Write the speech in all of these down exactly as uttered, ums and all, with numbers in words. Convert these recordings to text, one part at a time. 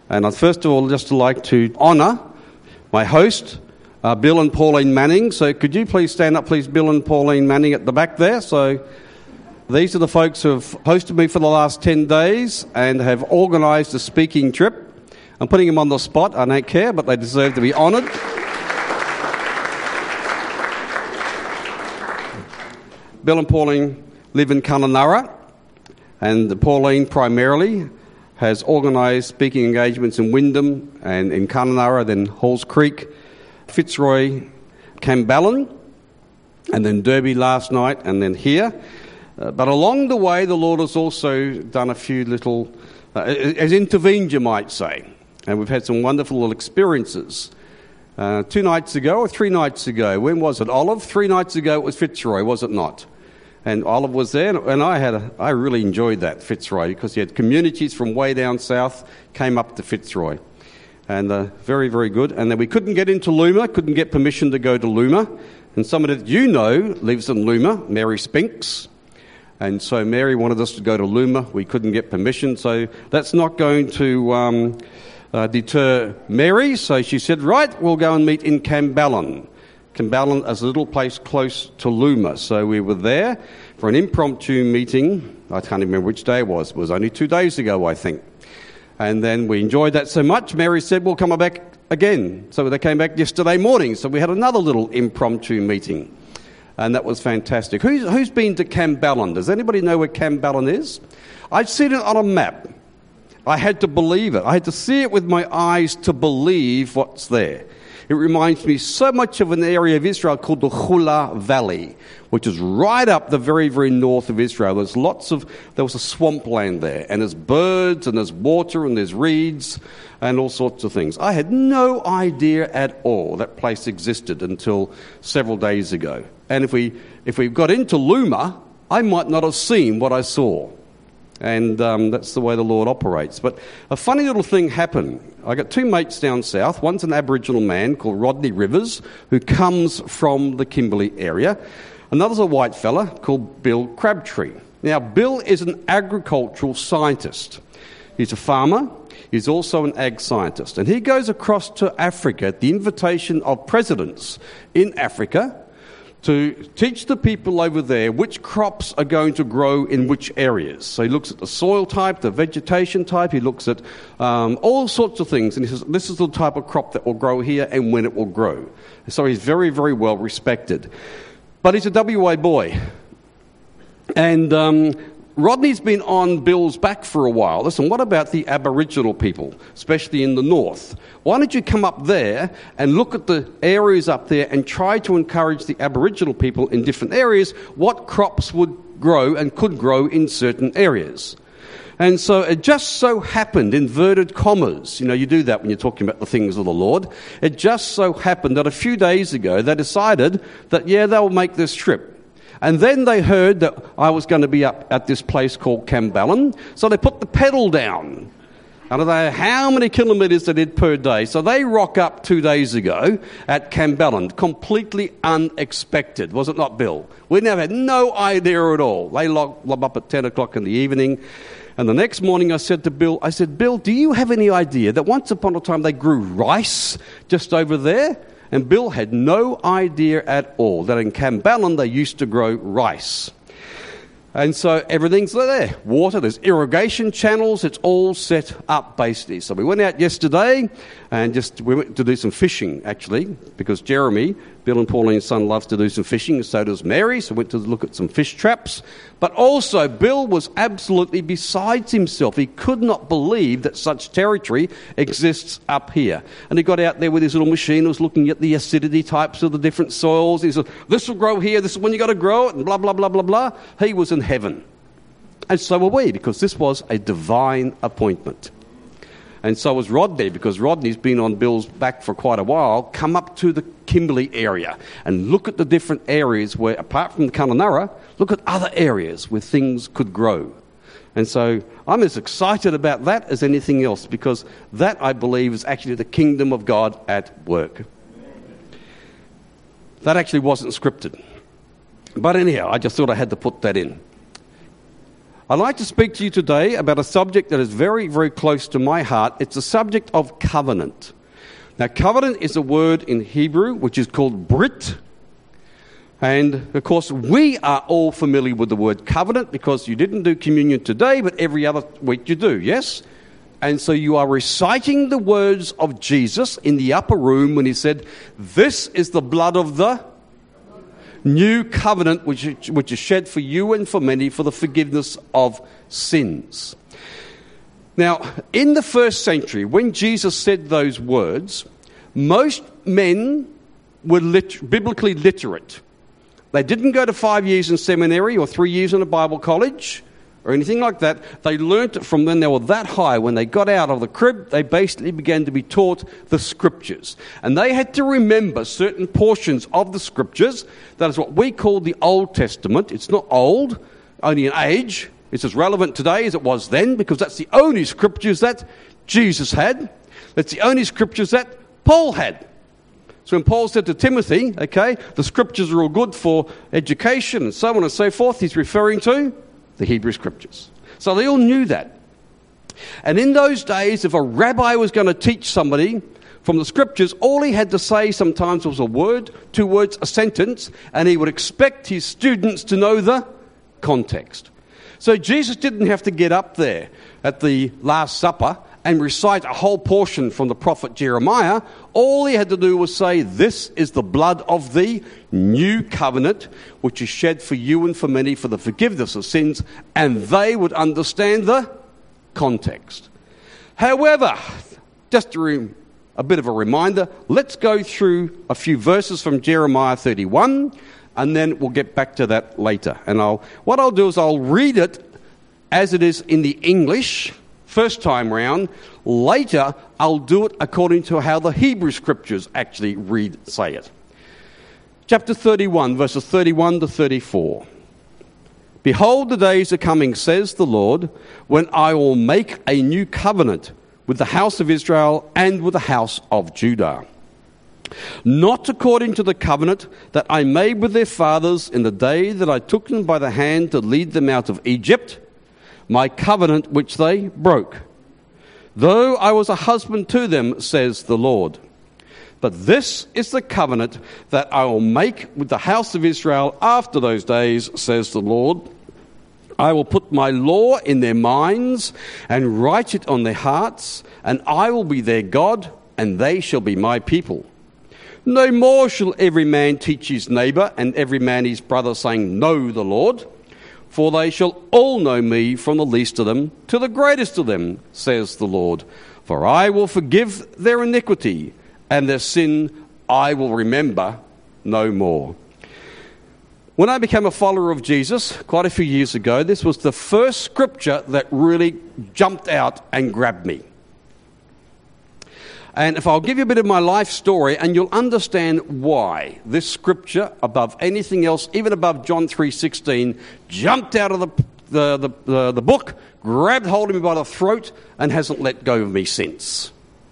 And I'd first of all just like to honour my host, uh, Bill and Pauline Manning. So could you please stand up, please, Bill and Pauline Manning at the back there. So these are the folks who have hosted me for the last ten days and have organised a speaking trip. I'm putting them on the spot, I don't care, but they deserve to be honoured. Bill and Pauline live in Kununurra, and Pauline primarily has organised speaking engagements in Wyndham and in Kununurra, then Halls Creek, Fitzroy, Camballen, and then Derby last night, and then here. Uh, but along the way, the Lord has also done a few little, uh, has intervened, you might say, and we've had some wonderful little experiences. Uh, two nights ago, or three nights ago, when was it, Olive? Three nights ago it was Fitzroy, was it not? And Olive was there, and I had a, I really enjoyed that, Fitzroy, because you had communities from way down south came up to Fitzroy. And uh, very, very good. And then we couldn't get into Luma, couldn't get permission to go to Luma. And somebody that you know lives in Luma, Mary Spinks. And so Mary wanted us to go to Luma. We couldn't get permission, so that's not going to um, uh, deter Mary. So she said, right, we'll go and meet in Camballen. Camballen is a little place close to Luma. So we were there for an impromptu meeting. I can't remember which day it was. It was only two days ago, I think. And then we enjoyed that so much, Mary said, we'll come back again. So they came back yesterday morning. So we had another little impromptu meeting. And that was fantastic. Who's, who's been to Camballen? Does anybody know where Camballen is? I'd seen it on a map. I had to believe it. I had to see it with my eyes to believe what's there. It reminds me so much of an area of Israel called the Chula Valley, which is right up the very, very north of Israel. There's lots of, there was a swampland there, and there's birds, and there's water, and there's reeds, and all sorts of things. I had no idea at all that place existed until several days ago. And if we if we got into Luma, I might not have seen what I saw. And um, that's the way the Lord operates. But a funny little thing happened. I got two mates down south. One's an Aboriginal man called Rodney Rivers, who comes from the Kimberley area. Another's a white fella called Bill Crabtree. Now, Bill is an agricultural scientist. He's a farmer. He's also an ag scientist. And he goes across to Africa at the invitation of presidents in Africa to teach the people over there which crops are going to grow in which areas. So he looks at the soil type, the vegetation type, he looks at um, all sorts of things, and he says, this is the type of crop that will grow here and when it will grow. So he's very, very well respected. But he's a W A boy. And um, Rodney's been on Bill's back for a while. Listen, what about the Aboriginal people, especially in the north? Why don't you come up there and look at the areas up there and try to encourage the Aboriginal people in different areas what crops would grow and could grow in certain areas? And so it just so happened, inverted commas, you know, you do that when you're talking about the things of the Lord. It just so happened that a few days ago they decided that, yeah, they'll make this trip. And then they heard that I was going to be up at this place called Camballen, so they put the pedal down. I don't know how many kilometres they did per day. So they rock up two days ago at Camballen, completely unexpected, was it not, Bill? We never had no idea at all. They lob up at ten o'clock in the evening. And the next morning I said to Bill, I said, Bill, do you have any idea that once upon a time they grew rice just over there? And Bill had no idea at all that in Camballen they used to grow rice. And so everything's there. Water, there's irrigation channels, it's all set up basically. So we went out yesterday and just we went to do some fishing actually, because Jeremy, Bill and Pauline's son, loves to do some fishing, and so does Mary, so we went to look at some fish traps. But also Bill was absolutely beside himself. He could not believe that such territory exists up here. And he got out there with his little machine, was looking at the acidity types of the different soils. He said, this will grow here, this is when you got to grow it, and blah, blah, blah, blah, blah. He was in heaven. And so were we, because this was a divine appointment. And so was Rodney, because Rodney's been on Bill's back for quite a while, come up to the Kimberley area and look at the different areas where, apart from the Kununurra, look at other areas where things could grow. And so I'm as excited about that as anything else, because that, I believe, is actually the kingdom of God at work. That actually wasn't scripted. But anyhow, I just thought I had to put that in. I'd like to speak to you today about a subject that is very, very close to my heart. It's the subject of covenant. Now, covenant is a word in Hebrew which is called brit. And, of course, we are all familiar with the word covenant because you didn't do communion today, but every other week you do, yes? And so you are reciting the words of Jesus in the upper room when he said, "This is the blood of the new covenant which, which is shed for you and for many for the forgiveness of sins." Now, in the first century, when Jesus said those words, most men were lit- biblically literate. They didn't go to five years in seminary or three years in a Bible college or anything like that. They learnt it from when they were that high. When they got out of the crib, they basically began to be taught the Scriptures. And they had to remember certain portions of the Scriptures. That is what we call the Old Testament. It's not old, only in age. It's as relevant today as it was then, because that's the only Scriptures that Jesus had. That's the only Scriptures that Paul had. So when Paul said to Timothy, okay, the Scriptures are all good for education and so on and so forth, he's referring to the Hebrew Scriptures. So they all knew that. And in those days, if a rabbi was going to teach somebody from the Scriptures, all he had to say sometimes was a word, two words, a sentence, and he would expect his students to know the context. So Jesus didn't have to get up there at the Last Supper and recite a whole portion from the prophet Jeremiah. All he had to do was say, "This is the blood of the new covenant, which is shed for you and for many for the forgiveness of sins," and they would understand the context. However, just a, re- a bit of a reminder, let's go through a few verses from Jeremiah thirty-one, and then we'll get back to that later. And I'll, what I'll do is I'll read it as it is in the English, first time round. Later, I'll do it according to how the Hebrew Scriptures actually read, say it. Chapter thirty-one, verses thirty-one to thirty-four. "Behold, the days are coming, says the Lord, when I will make a new covenant with the house of Israel and with the house of Judah. Not according to the covenant that I made with their fathers in the day that I took them by the hand to lead them out of Egypt, my covenant which they broke. Though I was a husband to them, says the Lord. But this is the covenant that I will make with the house of Israel after those days, says the Lord. I will put my law in their minds and write it on their hearts, and I will be their God, and they shall be my people. No more shall every man teach his neighbour and every man his brother, saying, Know the Lord. For they shall all know me, from the least of them to the greatest of them, says the Lord. For I will forgive their iniquity, and their sin I will remember no more." When I became a follower of Jesus quite a few years ago, this was the first scripture that really jumped out and grabbed me. And if I'll give you a bit of my life story, and you'll understand why this scripture, above anything else, even above John three sixteen, jumped out of the, the, the, the, the book, grabbed hold of me by the throat, and hasn't let go of me since.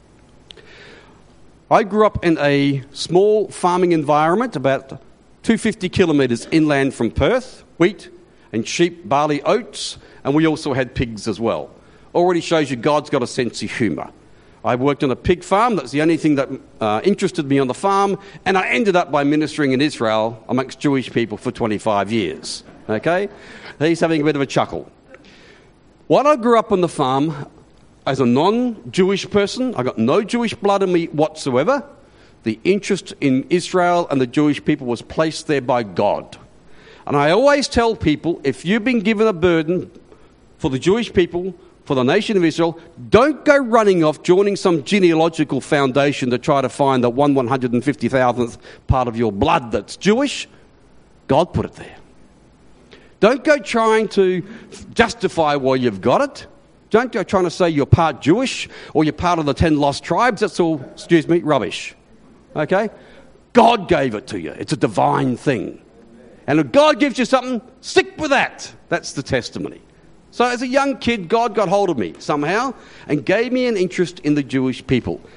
I grew up in a small farming environment, about two hundred fifty kilometres inland from Perth, wheat and sheep, barley, oats, and we also had pigs as well. Already shows you God's got a sense of humour. I worked on a pig farm. That's the only thing that uh, interested me on the farm. And I ended up by ministering in Israel amongst Jewish people for twenty-five years. Okay? He's having a bit of a chuckle. While I grew up on the farm as a non-Jewish person, I got no Jewish blood in me whatsoever. The interest in Israel and the Jewish people was placed there by God. And I always tell people, if you've been given a burden for the Jewish people, for the nation of Israel, don't go running off joining some genealogical foundation to try to find the one one hundred fifty thousandth part of your blood that's Jewish. God put it there. Don't go trying to justify why you've got it. Don't go trying to say you're part Jewish or you're part of the ten lost tribes. That's all, excuse me, rubbish. Okay? God gave it to you. It's a divine thing. And if God gives you something, stick with that. That's the testimony. So as a young kid, God got hold of me somehow and gave me an interest in the Jewish people.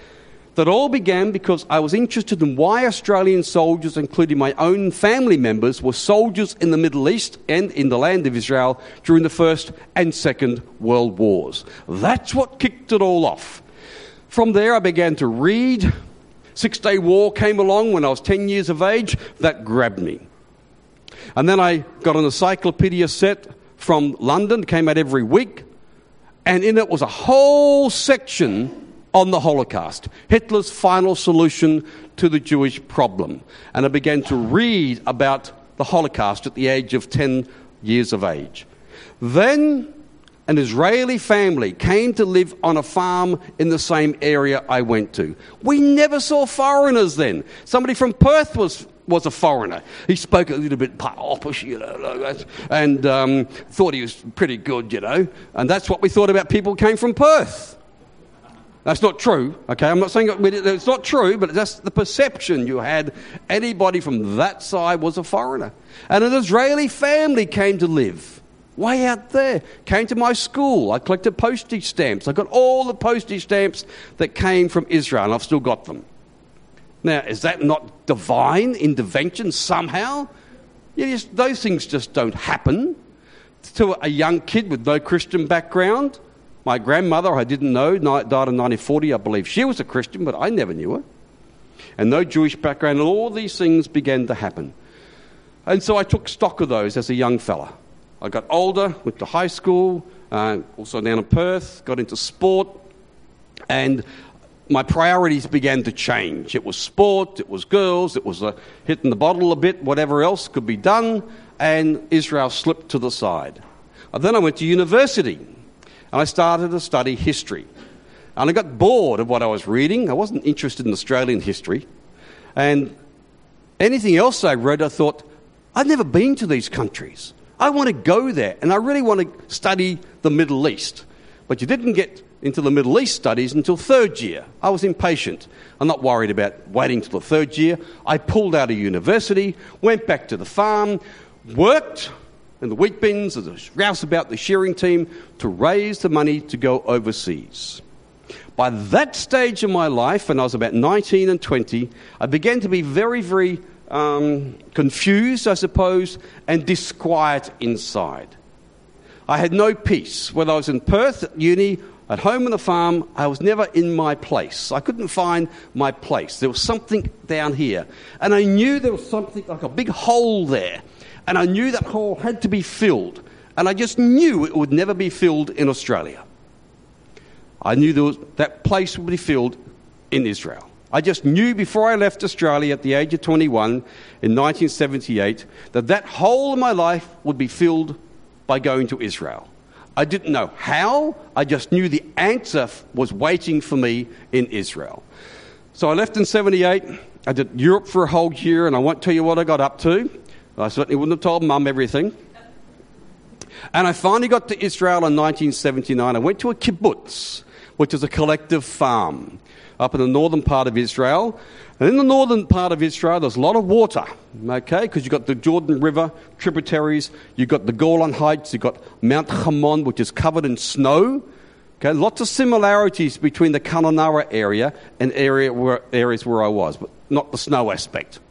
That all began because I was interested in why Australian soldiers, including my own family members, were soldiers in the Middle East and in the land of Israel during the First and Second World Wars. That's what kicked it all off. From there, I began to read. Six-Day War came along when I was ten years of age. That grabbed me. And then I got an encyclopedia set from London, came out every week, and in it was a whole section on the Holocaust, Hitler's final solution to the Jewish problem. And I began to read about the Holocaust at the age of ten years of age. Then an Israeli family came to live on a farm in the same area I went to. We never saw foreigners then. Somebody from Perth was was a foreigner. He spoke a little bit posh, you know, and um, thought he was pretty good, you know. And that's what we thought about people who came from Perth. That's not true, okay? I'm not saying it's not true, but that's the perception you had. Anybody from that side was a foreigner. And an Israeli family came to live way out there, came to my school. I collected postage stamps. I got all the postage stamps that came from Israel, and I've still got them. Now, is that not divine intervention somehow? You just, those things just don't happen to a young kid with no Christian background. My grandmother, I didn't know, died in nineteen forty. I believe she was a Christian, but I never knew her. And no Jewish background, and all these things began to happen. And so I took stock of those as a young fella. I got older, went to high school, uh, also down in Perth, got into sport, and my priorities began to change. It was sport, it was girls, it was uh, hitting the bottle a bit, whatever else could be done, and Israel slipped to the side. And then I went to university. And I started to study history. And I got bored of what I was reading. I wasn't interested in Australian history. And anything else I read, I thought, I've never been to these countries. I want to go there. And I really want to study the Middle East. But you didn't get into the Middle East studies until third year. I was impatient. I'm not worried about waiting till the third year. I pulled out of university, went back to the farm, worked and the wheat bins, and the rouseabout, the shearing team, to raise the money to go overseas. By that stage of my life, when I was about nineteen and twenty, I began to be very, very um, confused, I suppose, and disquiet inside. I had no peace. Whether I was in Perth at uni, at home on the farm, I was never in my place. I couldn't find my place. There was something down here. And I knew there was something like a big hole there. And I knew that hole had to be filled. And I just knew it would never be filled in Australia. I knew there was, that place would be filled in Israel. I just knew before I left Australia at the age of twenty-one in nineteen seventy-eight that that hole in my life would be filled by going to Israel. I didn't know how. I just knew the answer was waiting for me in Israel. So I left in seventy-eight. I did Europe for a whole year, and I won't tell you what I got up to. I certainly wouldn't have told Mum everything. And I finally got to Israel in nineteen seventy-nine. I went to a kibbutz, which is a collective farm up in the northern part of Israel. And in the northern part of Israel, there's a lot of water, okay, because you've got the Jordan River tributaries, you've got the Golan Heights, you've got Mount Hermon, which is covered in snow. Okay, lots of similarities between the Kununurra area and area where, areas where I was, but not the snow aspect.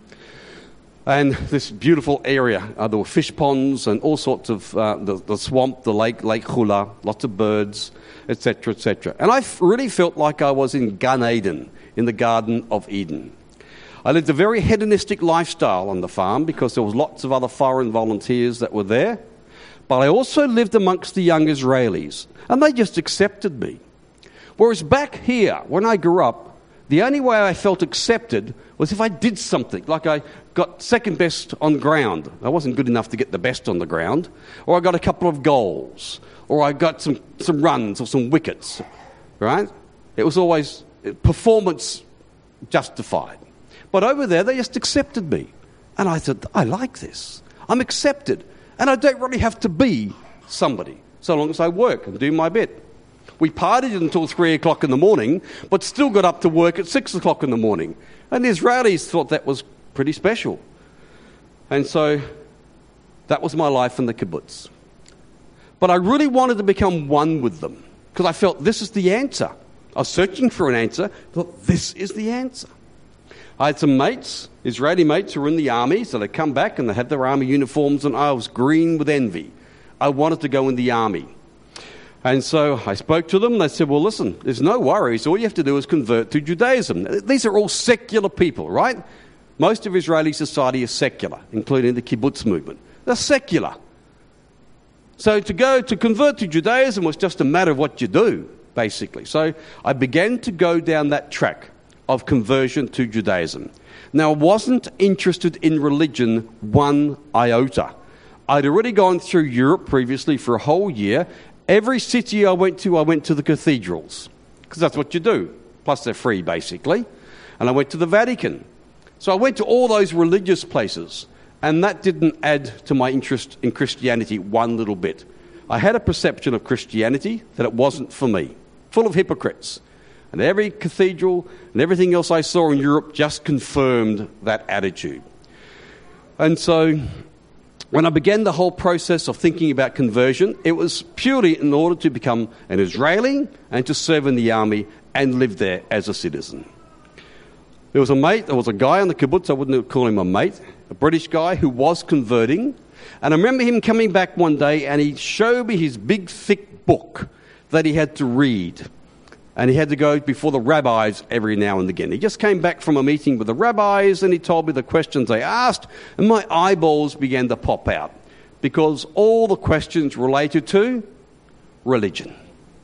And this beautiful area, uh, there were fish ponds and all sorts of, uh, the, the swamp, the lake, Lake Hula, lots of birds, et cetera, et cetera. And I f- really felt like I was in Gan Eden, in the Garden of Eden. I lived a very hedonistic lifestyle on the farm because there was lots of other foreign volunteers that were there. But I also lived amongst the young Israelis, and they just accepted me. Whereas back here, when I grew up, the only way I felt accepted was if I did something, like I got second best on ground. I wasn't good enough to get the best on the ground. Or I got a couple of goals. Or I got some, some runs or some wickets. Right? It was always performance justified. But over there, they just accepted me. And I said, I like this. I'm accepted. And I don't really have to be somebody, so long as I work and do my bit. We partied until three o'clock in the morning, but still got up to work at six o'clock in the morning. And the Israelis thought that was pretty special. And so that was my life in the kibbutz. But I really wanted to become one with them, because I felt this is the answer. I was searching for an answer. I thought, this is the answer. I had some mates, Israeli mates, who were in the army, so they come back and they had their army uniforms, and I was green with envy. I wanted to go in the army. And so I spoke to them, and they said, well, listen, there's no worries. All you have to do is convert to Judaism. These are all secular people, right? Most of Israeli society is secular, including the kibbutz movement. They're secular. So to go to convert to Judaism was just a matter of what you do, basically. So I began to go down that track of conversion to Judaism. Now, I wasn't interested in religion one iota. I'd already gone through Europe previously for a whole year. Every city I went to, I went to the cathedrals, because that's what you do. Plus, they're free, basically. And I went to the Vatican. So I went to all those religious places, and that didn't add to my interest in Christianity one little bit. I had a perception of Christianity that it wasn't for me, full of hypocrites. And every cathedral and everything else I saw in Europe just confirmed that attitude. And so when I began the whole process of thinking about conversion, it was purely in order to become an Israeli and to serve in the army and live there as a citizen. There was a mate, there was a guy on the kibbutz, I wouldn't call him a mate, a British guy who was converting. And I remember him coming back one day and he showed me his big, thick book that he had to read. And he had to go before the rabbis every now and again. He just came back from a meeting with the rabbis and he told me the questions they asked, and my eyeballs began to pop out because all the questions related to religion.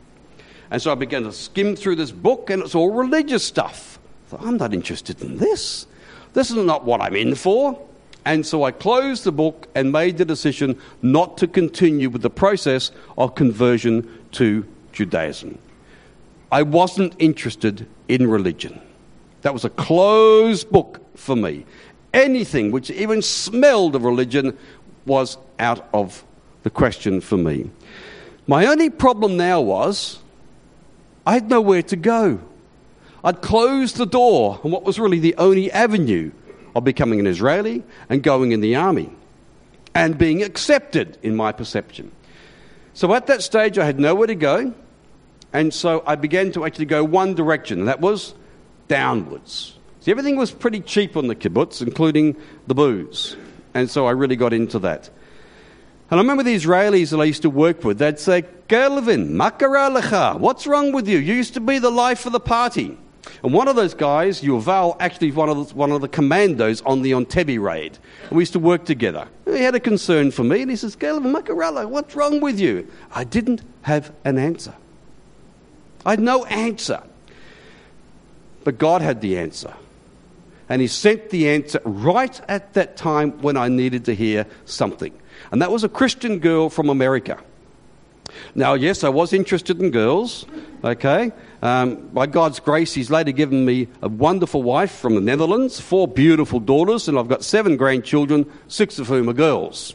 And so I began to skim through this book, and it's all religious stuff. I thought, I'm not interested in this. This is not what I'm in for. And so I closed the book and made the decision not to continue with the process of conversion to Judaism. I wasn't interested in religion. That was a closed book for me. Anything which even smelled of religion was out of the question for me. My only problem now was I had nowhere to go. I'd closed the door on what was really the only avenue of becoming an Israeli and going in the army and being accepted in my perception. So at that stage I had nowhere to go. And so I began to actually go one direction, and that was downwards. See, everything was pretty cheap on the kibbutz, including the booze. And so I really got into that. And I remember the Israelis that I used to work with, they'd say, Kelvin, ma kara lecha? What's wrong with you? You used to be the life of the party. And one of those guys, Yuval, actually one of the, one of the commandos on the Entebbe raid. And we used to work together. He had a concern for me, and he says, Kelvin, ma kara lecha? What's wrong with you? I didn't have an answer. I had no answer. But God had the answer. And he sent the answer right at that time when I needed to hear something. And that was a Christian girl from America. Now, yes, I was interested in girls, okay? Um, by God's grace, he's later given me a wonderful wife from the Netherlands, four beautiful daughters, and I've got seven grandchildren, six of whom are girls.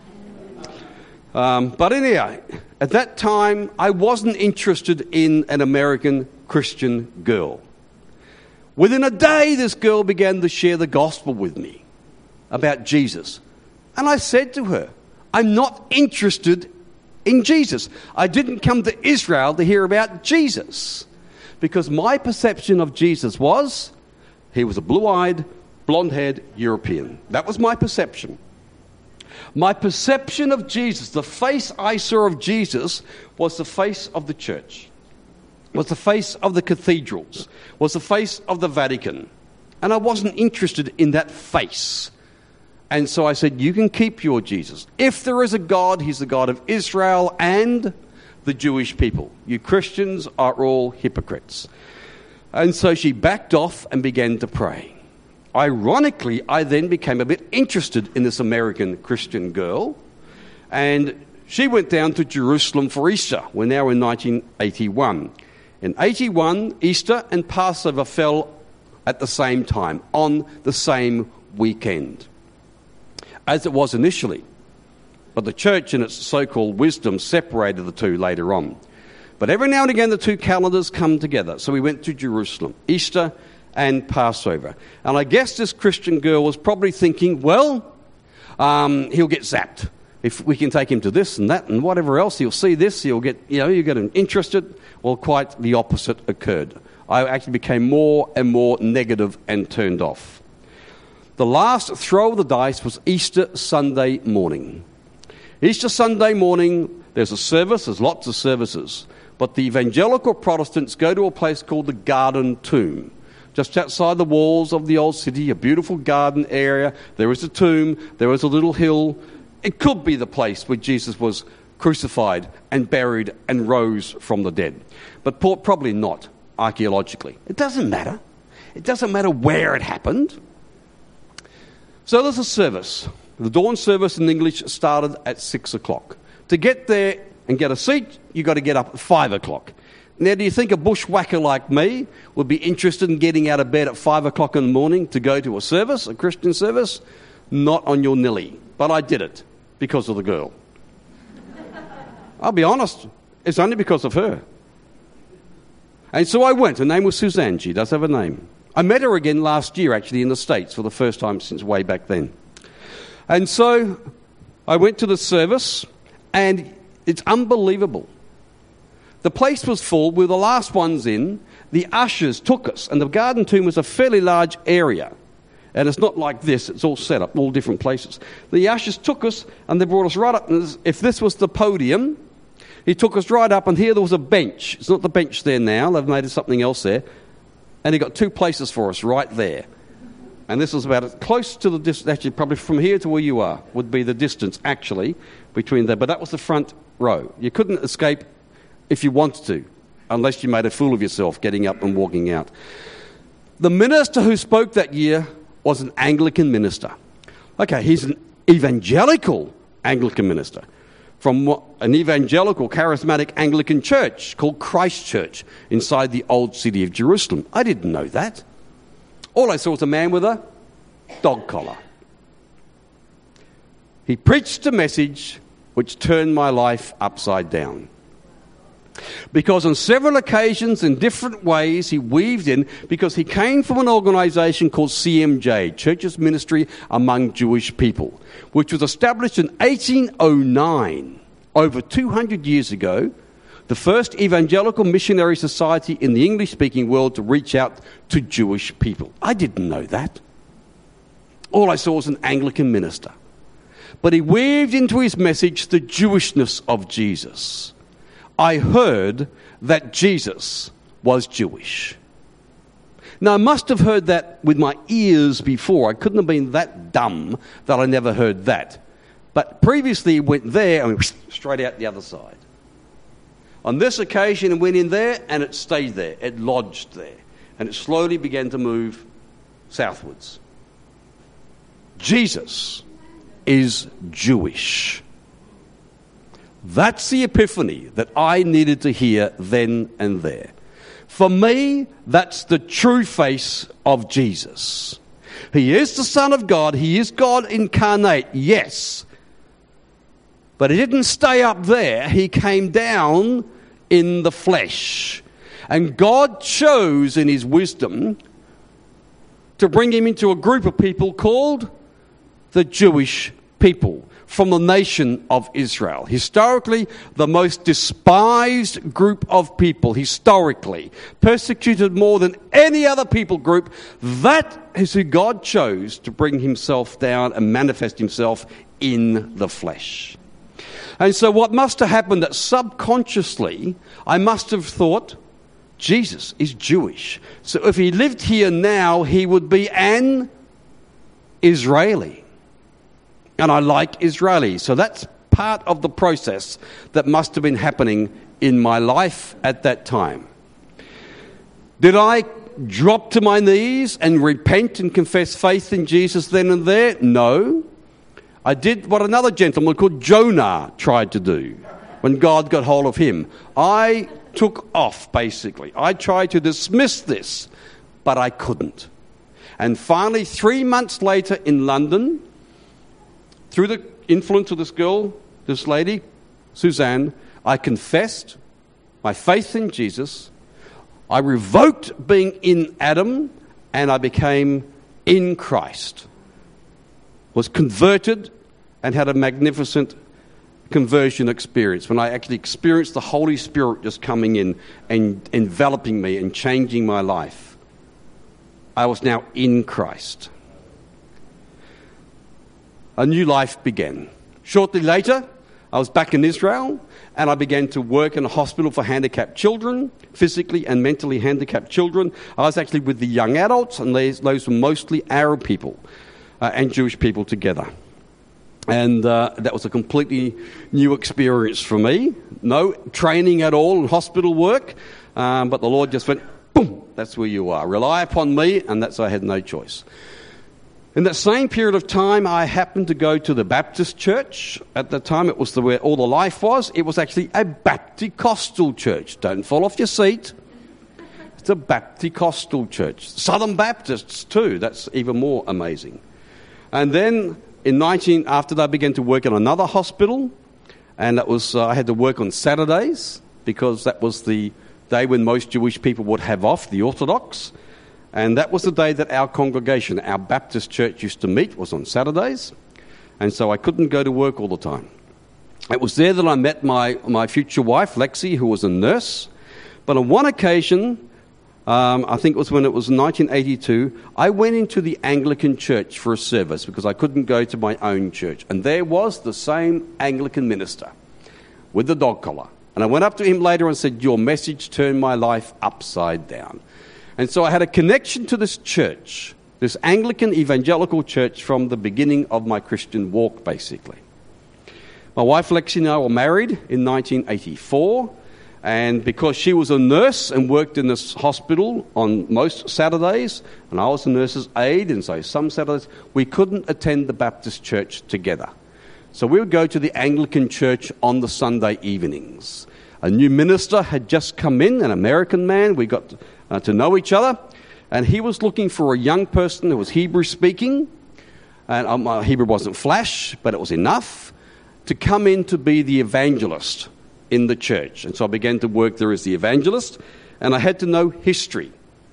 Um, but anyhow, at that time, I wasn't interested in an American Christian girl. Within a day, this girl began to share the gospel with me about Jesus. And I said to her, I'm not interested in Jesus. I didn't come to Israel to hear about Jesus. Because my perception of Jesus was, he was a blue-eyed, blonde-haired European. That was my perception. My perception of Jesus, the face I saw of Jesus, was the face of the church, was the face of the cathedrals, was the face of the Vatican. And I wasn't interested in that face. And so I said, you can keep your Jesus. If there is a God, he's the God of Israel and the Jewish people. You Christians are all hypocrites. And so she backed off and began to pray. Ironically, I then became a bit interested in this American Christian girl, and she went down to Jerusalem for Easter. We're now in nineteen eighty-one. In eighty-one, Easter and Passover fell at the same time, on the same weekend, as it was initially. But the church, in its so-called wisdom, separated the two later on. But every now and again, the two calendars come together. So we went to Jerusalem, Easter and Passover. And I guess this Christian girl was probably thinking, well, um, he'll get zapped. if we can take him to this and that and whatever else, he'll see this, he'll get, you know, you get him interested. Well, quite the opposite occurred. I actually became more and more negative and turned off. The last throw of the dice was Easter Sunday morning. Easter Sunday morning, there's a service, there's lots of services, but the evangelical Protestants go to a place called the Garden Tomb. Just outside the walls of the old city, a beautiful garden area. There is a tomb, there is a little hill. It could be the place where Jesus was crucified and buried and rose from the dead. But probably not, archaeologically. It doesn't matter. It doesn't matter where it happened. So there's a service. The dawn service in English started at six o'clock. To get there and get a seat, you've got to get up at five o'clock. Now, do you think a bushwhacker like me would be interested in getting out of bed at five o'clock in the morning to go to a service, a Christian service? Not on your nilly. But I did it because of the girl. I'll be honest, it's only because of her. And so I went. Her name was Suzanne. She does have a name. I met her again last year, actually, in the States for the first time since way back then. And so I went to the service, and it's unbelievable. The place was full. We were the last ones in. The ushers took us, and the Garden Tomb was a fairly large area. And it's not like this. It's all set up, all different places. The ushers took us, and they brought us right up. And if this was the podium, he took us right up, and here there was a bench. It's not the bench there now. They've made something else there. And he got two places for us right there. And this was about as close to the distance, actually probably from here to where you are, would be the distance, actually, between there. But that was the front row. You couldn't escape if you wanted to, unless you made a fool of yourself getting up and walking out. The minister who spoke that year was an Anglican minister. Okay, he's an evangelical Anglican minister from what, an evangelical charismatic Anglican church called Christ Church inside the old city of Jerusalem. I didn't know that. All I saw was a man with a dog collar. He preached a message which turned my life upside down. Because on several occasions, in different ways, he weaved in, because he came from an organisation called C M J, Churches Ministry Among Jewish People, which was established in eighteen oh nine, over two hundred years ago, the first evangelical missionary society in the English-speaking world to reach out to Jewish people. I didn't know that. All I saw was an Anglican minister. But he weaved into his message the Jewishness of Jesus. I heard that Jesus was Jewish. Now, I must have heard that with my ears before. I couldn't have been that dumb that I never heard that. But previously, it went there and went straight out the other side. On this occasion, it went in there and it stayed there. It lodged there. And it slowly began to move southwards. Jesus is Jewish. That's the epiphany that I needed to hear then and there. For me, that's the true face of Jesus. He is the Son of God. He is God incarnate, yes. But he didn't stay up there. He came down in the flesh. And God chose in his wisdom to bring him into a group of people called the Jewish people, from the nation of Israel. Historically, the most despised group of people, historically, persecuted more than any other people group. That is who God chose to bring himself down and manifest himself in the flesh. And so what must have happened that subconsciously, I must have thought, Jesus is Jewish. So if he lived here now, he would be an Israeli. And I like Israelis. So that's part of the process that must have been happening in my life at that time. Did I drop to my knees and repent and confess faith in Jesus then and there? No. I did what another gentleman called Jonah tried to do when God got hold of him. I took off, basically. I tried to dismiss this, but I couldn't. And finally, three months later in London, through the influence of this girl, this lady, Suzanne, I confessed my faith in Jesus. I revoked being in Adam, and I became in Christ. Was converted and had a magnificent conversion experience, when I actually experienced the Holy Spirit just coming in and enveloping me and changing my life. I was now in Christ. A new life began. Shortly later, I was back in Israel, and I began to work in a hospital for handicapped children, physically and mentally handicapped children. I was actually with the young adults, and those, those were mostly Arab people uh, and Jewish people together. And uh, that was a completely new experience for me. No training at all in hospital work, um, but the Lord just went, boom, that's where you are. Rely upon me, and that's I had no choice. In that same period of time, I happened to go to the Baptist church. At the time, it was the, where all the life was. It was actually a Baptist-costal church. Don't fall off your seat. It's a Baptist-costal church. Southern Baptists, too. That's even more amazing. And then in nineteen, after that, I began to work in another hospital, and that was uh, I had to work on Saturdays because that was the day when most Jewish people would have off, the Orthodox, and that was the day that our congregation, our Baptist church, used to meet, was on Saturdays, and so I couldn't go to work all the time. It was there that I met my, my future wife, Lexi, who was a nurse, but on one occasion, Um, I think it was when it was nineteen eighty-two, I went into the Anglican church for a service because I couldn't go to my own church. And there was the same Anglican minister with the dog collar. And I went up to him later and said, your message turned my life upside down. And so I had a connection to this church, this Anglican evangelical church, from the beginning of my Christian walk, basically. My wife Lexi and I were married in nineteen eighty-four. And because she was a nurse and worked in this hospital on most Saturdays, and I was a nurse's aide, and so some Saturdays, we couldn't attend the Baptist church together. So we would go to the Anglican church on the Sunday evenings. A new minister had just come in, an American man. We got uh, to know each other, and he was looking for a young person who was Hebrew-speaking, and um, uh, Hebrew wasn't flash, but it was enough, to come in to be the evangelist in the church. And so I began to work there as the evangelist, and I had to know history.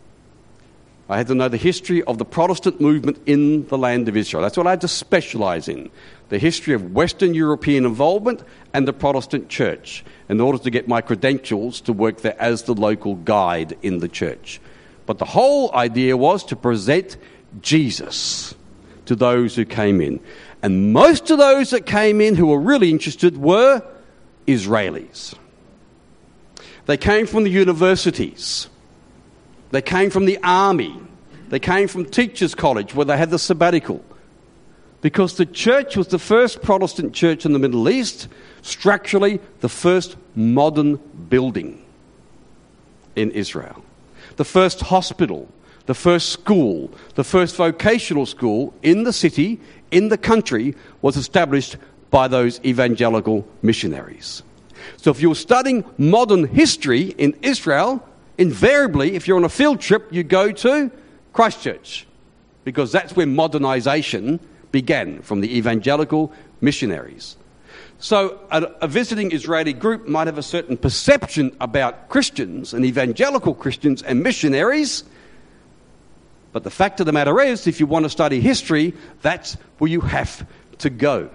I had to know the history of the Protestant movement in the land of Israel. That's what I had to specialize in, the history of Western European involvement and the Protestant church, in order to get my credentials to work there as the local guide in the church. But the whole idea was to present Jesus to those who came in. And most of those that came in who were really interested were Israelis. They came from the universities. They came from the army. They came from teachers' college where they had the sabbatical. Because the church was the first Protestant church in the Middle East, structurally the first modern building in Israel. The first hospital, the first school, the first vocational school in the city, in the country, was established by those evangelical missionaries. So if you're studying modern history in Israel, invariably, if you're on a field trip, you go to Christchurch, because that's where modernization began, from the evangelical missionaries. So a, a visiting Israeli group might have a certain perception about Christians and evangelical Christians and missionaries, but the fact of the matter is, if you want to study history, that's where you have to go.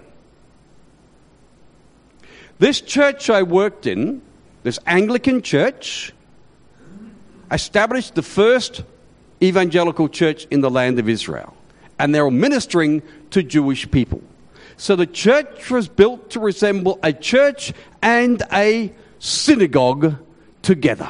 This church I worked in, this Anglican church, established the first evangelical church in the land of Israel. And they were ministering to Jewish people. So the church was built to resemble a church and a synagogue together.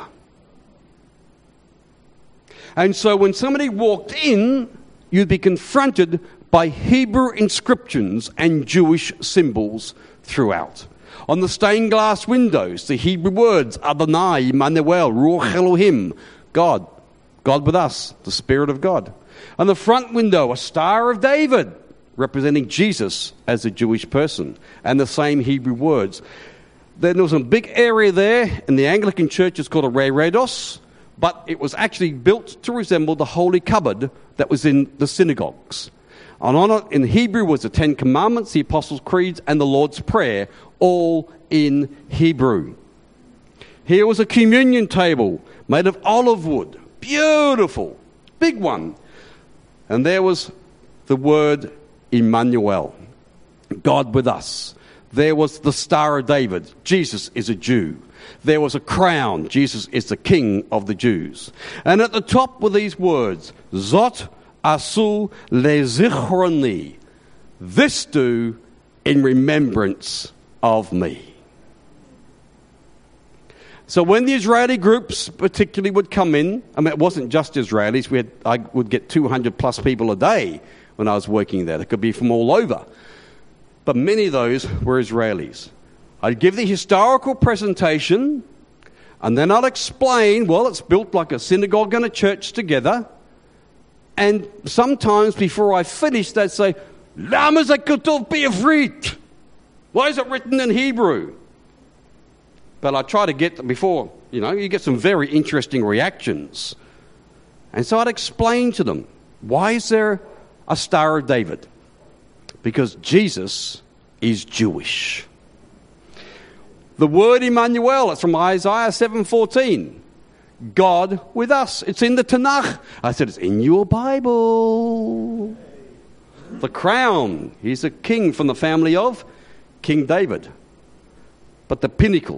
And so when somebody walked in, you'd be confronted by Hebrew inscriptions and Jewish symbols throughout. On the stained glass windows, the Hebrew words, Adonai, Emmanuel, Ruach Elohim, God, God with us, the Spirit of God. On the front window, a Star of David, representing Jesus as a Jewish person, and the same Hebrew words. Then there was a big area there in the Anglican church, it's called a reredos, but it was actually built to resemble the holy cupboard that was in the synagogues. And on it, in Hebrew, was the Ten Commandments, the Apostles' Creeds, and the Lord's Prayer, all in Hebrew. Here was a communion table made of olive wood, beautiful, big one. And there was the word Emmanuel, God with us. There was the Star of David. Jesus is a Jew. There was a crown. Jesus is the King of the Jews. And at the top were these words, Zot asu lezichroni. This do in remembrance of me. So when the Israeli groups particularly would come in, I mean, it wasn't just Israelis. We had, I would get two hundred plus people a day when I was working there. It could be from all over. But many of those were Israelis. I'd give the historical presentation, and then I'd explain, well, it's built like a synagogue and a church together. And sometimes before I finished, they'd say, Lama ze ketov be'ivrit? Why is it written in Hebrew? But I try to get, before, you know, you get some very interesting reactions. And so I'd explain to them, why is there a Star of David? Because Jesus is Jewish. The word Emmanuel, it's from Isaiah seven fourteen. God with us. It's in the Tanakh. I said, it's in your Bible. The crown, he's a king from the family of King David. But the pinnacle,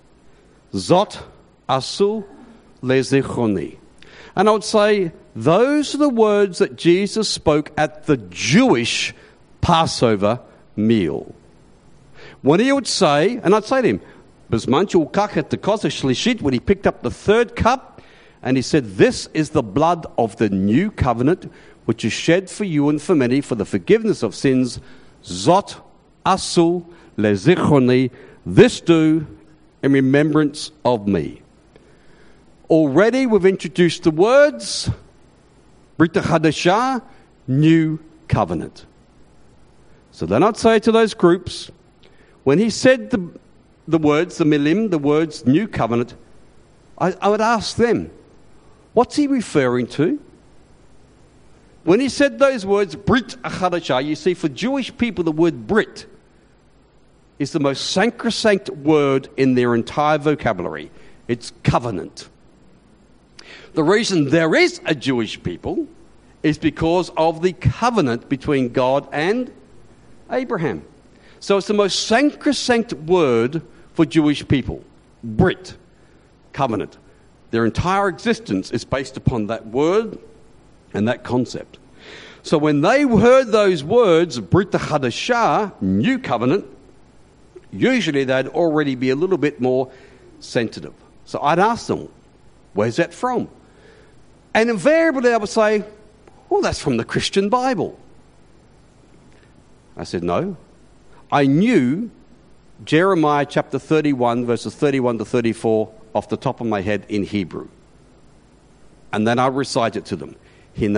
Zot asu lezechoni. And I would say, those are the words that Jesus spoke at the Jewish Passover meal. When he would say, and I'd say to him, when he picked up the third cup, and he said, this is the blood of the new covenant, which is shed for you and for many for the forgiveness of sins. Zot asu lezechoni. This do in remembrance of me. Already we've introduced the words, Brit Hadashah, new covenant. So then I'd say to those groups, when he said the, the words, the milim, the words new covenant, I, I would ask them, what's he referring to? When he said those words, Brit Hadashah, you see, for Jewish people, the word Brit is the most sacrosanct word in their entire vocabulary. It's covenant. The reason there is a Jewish people is because of the covenant between God and Abraham. So it's the most sacrosanct word for Jewish people. Brit, covenant. Their entire existence is based upon that word and that concept. So when they heard those words, Brit Hadashah, new covenant, usually they'd already be a little bit more sensitive. So I'd ask them, where's that from? And invariably they would say, well, that's from the Christian Bible. I said, no. I knew Jeremiah chapter thirty-one, verses thirty-one to thirty-four off the top of my head in Hebrew. And then I recite it to them. And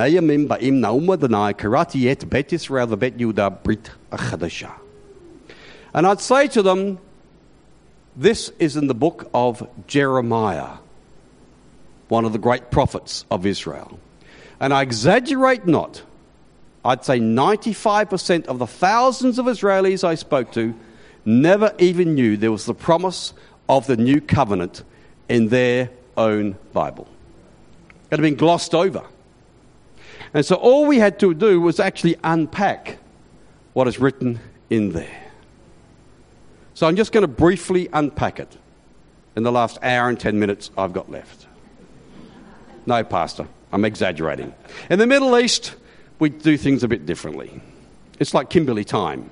I'd say to them, this is in the book of Jeremiah, one of the great prophets of Israel. And I exaggerate not. I'd say ninety-five percent of the thousands of Israelis I spoke to never even knew there was the promise of the new covenant in their own Bible. It had been glossed over. And so all we had to do was actually unpack what is written in there. So I'm just going to briefly unpack it in the last hour and ten minutes I've got left. No, Pastor, I'm exaggerating. In the Middle East, we do things a bit differently. It's like Kimberley time.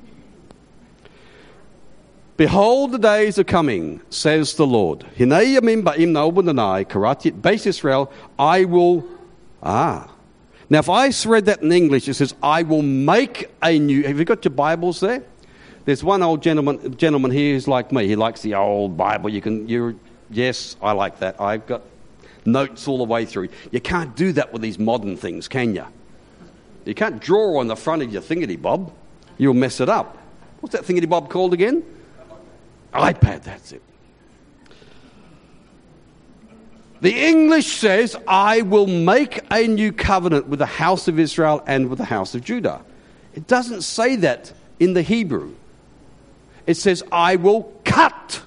Behold, the days are coming, says the Lord. Base Israel, I will... Ah. Now, if I read that in English, it says, I will make a new... Have you got your Bibles there? There's one old gentleman gentleman here who's like me. He likes the old Bible. You can... You're, yes, I like that. I've got notes all the way through. You can't do that with these modern things, can you? You can't draw on the front of your thingity-bob. You'll mess it up. What's that thingity-bob called again? iPad, that's it. The English says, I will make a new covenant with the house of Israel and with the house of Judah. It doesn't say that in the Hebrew. It says, I will cut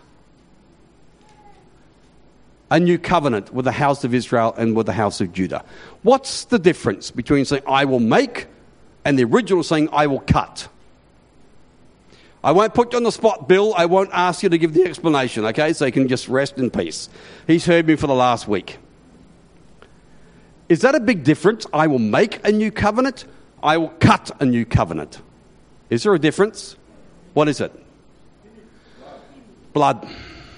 a new covenant with the house of Israel and with the house of Judah. What's the difference between saying, I will make, and the original saying, I will cut? I won't put you on the spot, Bill. I won't ask you to give the explanation, okay? So you can just rest in peace. He's heard me for the last week. Is that a big difference? I will make a new covenant. I will cut a new covenant. Is there a difference? What is it? Blood.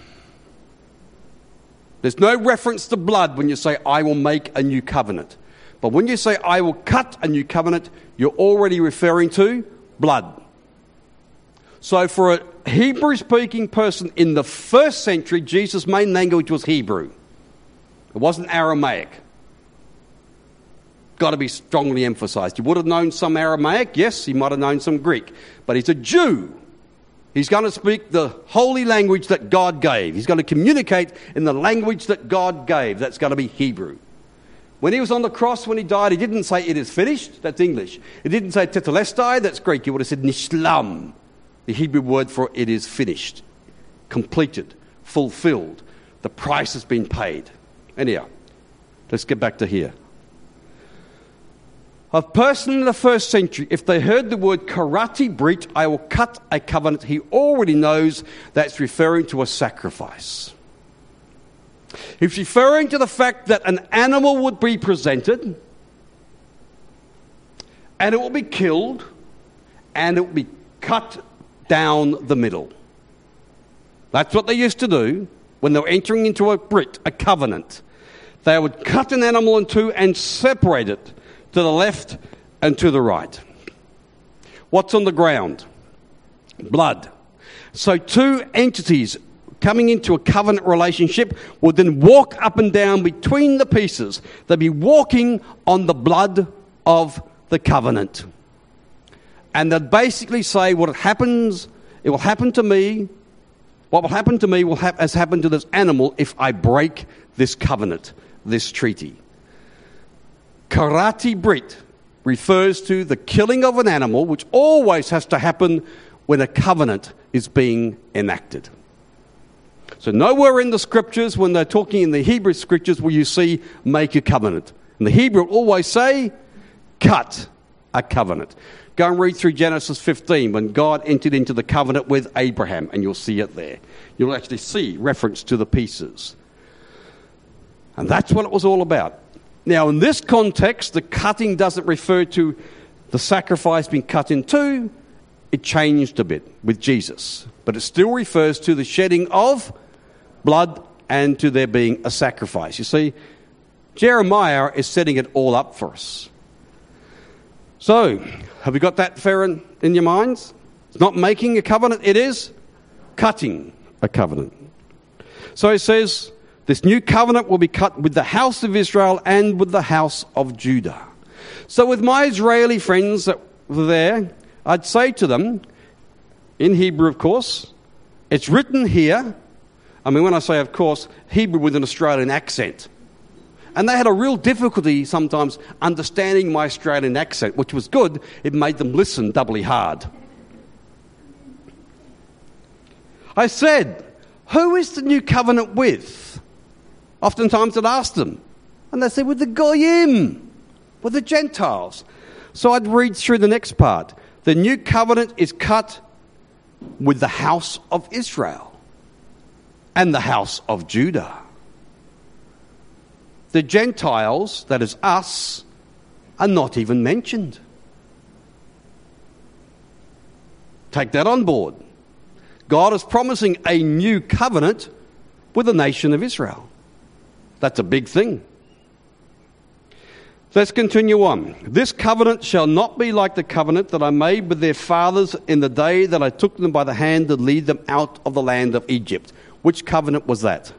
There's no reference to blood when you say, I will make a new covenant. But when you say, I will cut a new covenant, you're already referring to blood. So for a Hebrew-speaking person in the first century, Jesus' main language was Hebrew. It wasn't Aramaic. Got to be strongly emphasized. He would have known some Aramaic. Yes, he might have known some Greek. But he's a Jew. He's going to speak the holy language that God gave. He's going to communicate in the language that God gave. That's going to be Hebrew. When he was on the cross, when he died, he didn't say, it is finished. That's English. He didn't say, tetelestai. That's Greek. He would have said, nishlam. The Hebrew word for it is finished, completed, fulfilled. The price has been paid. Anyhow, let's get back to here. A person in the first century, if they heard the word karati brit, I will cut a covenant, he already knows that's referring to a sacrifice. It's referring to the fact that an animal would be presented, and it will be killed, and it will be cut down the middle. That's what they used to do when they were entering into a brit, a covenant. They would cut an animal in two and separate it to the left and to the right. What's on the ground? Blood. So two entities coming into a covenant relationship would then walk up and down between the pieces. They'd be walking on the blood of the covenant. And they'd basically say what happens, it will happen to me, what will happen to me will ha- has happened to this animal if I break this covenant, this treaty. Karati brit refers to the killing of an animal, which always has to happen when a covenant is being enacted. So nowhere in the scriptures, when they're talking in the Hebrew scriptures, will you see make a covenant. In the Hebrew, it will always say cut a covenant. Go and read through Genesis fifteen when God entered into the covenant with Abraham, and you'll see it there. You'll actually see reference to the pieces. And that's what it was all about. Now, in this context, the cutting doesn't refer to the sacrifice being cut in two. It changed a bit with Jesus. But it still refers to the shedding of blood and to there being a sacrifice. You see, Jeremiah is setting it all up for us. So, have you got that fair in, in your minds? It's not making a covenant, it is cutting a covenant. So it says, this new covenant will be cut with the house of Israel and with the house of Judah. So with my Israeli friends that were there, I'd say to them, in Hebrew of course, it's written here, I mean when I say of course, Hebrew with an Australian accent. And they had a real difficulty sometimes understanding my Australian accent, which was good. It made them listen doubly hard. I said, who is the new covenant with? Oftentimes I'd ask them. And they said, with the Goyim, with the Gentiles. So I'd read through the next part. The new covenant is cut with the house of Israel and the house of Judah. The Gentiles, that is us, are not even mentioned. Take that on board. God is promising a new covenant with the nation of Israel. That's a big thing. Let's continue on. This covenant shall not be like the covenant that I made with their fathers in the day that I took them by the hand to lead them out of the land of Egypt. Which covenant was that?